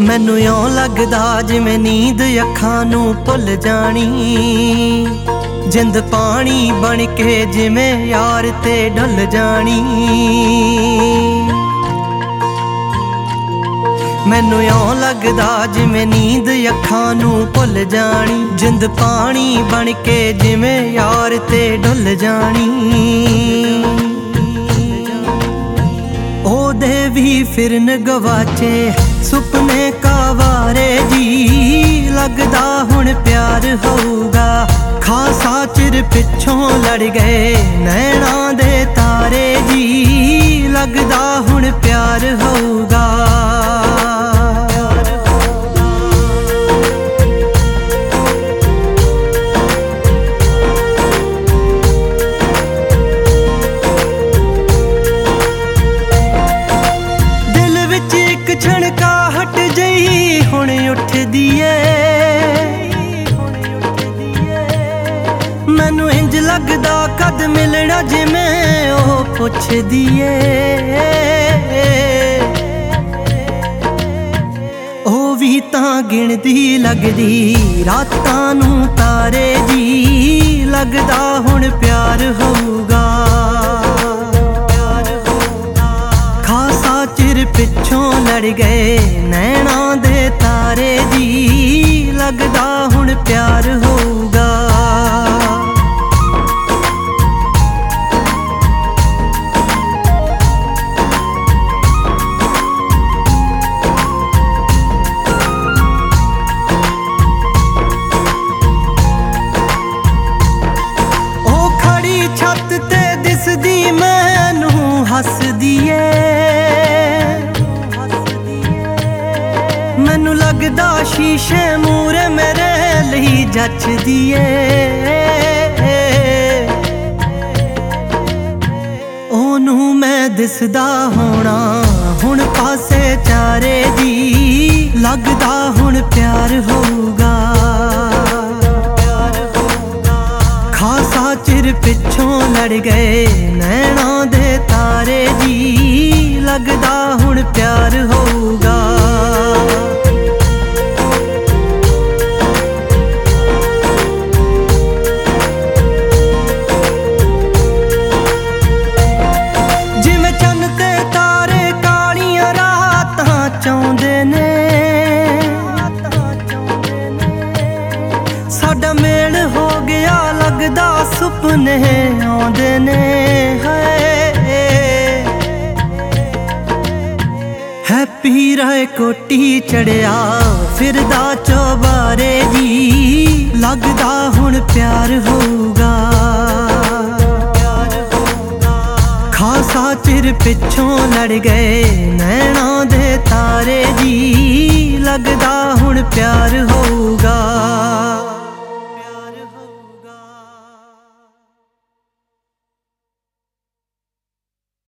मैनू इउं लगदा जिवें नींद अखां नूं भुल जानी। जिंद पानी बन के जिवें यार ते ढल जानी। मैनू इउं लगदा जिवें नींद अखां नूं भुल जानी। जिंद पानी बन के जिवें यार ते ढल जानी। ओदे भी फिरन गवाचे सुपने कावारे जी। लगदा हुण प्यार होऊगा खासा चिर पिछों लड़ गए नैना दे तारे जी। लगदा हुण प्यार होऊगा। छणकाहट जही हुण उठदी ऐ। मैनू इंज लगदा कद मिलना जिवें ओह पुछदी ऐ। ओह भी तां गिणदी लगदी रातां नूं तारे जी। लगदा हुण प्यार होऊगा। चिर पिछों लड़ गए नैना दे तारे जी। लगदा हुण प्यार होऊगा। ओ खड़ी छत ते दिसदी मैनू हसदी ऐ। मैनू लगदा शीशे मूरे मेरे लई जचदी ऐ। ओनू मैं दिसदा होना हुण पासे चारे जी। लगदा हुण प्यार होऊगा। खासा चिर पिछों लड़ गए नैना दे तारे जी। लगदा हुण प्यार होऊगा। साडा मेल हो गया लगदा सुपने आउंदे ने। हैप्पी राय कोटी चढ़िया फिरदा चौबारे जी। लगदा हुण प्यार होऊगा। खासा चिर पिछों लड़ गए नैना दे तारे जी। लगदा हुण प्यार होऊगा।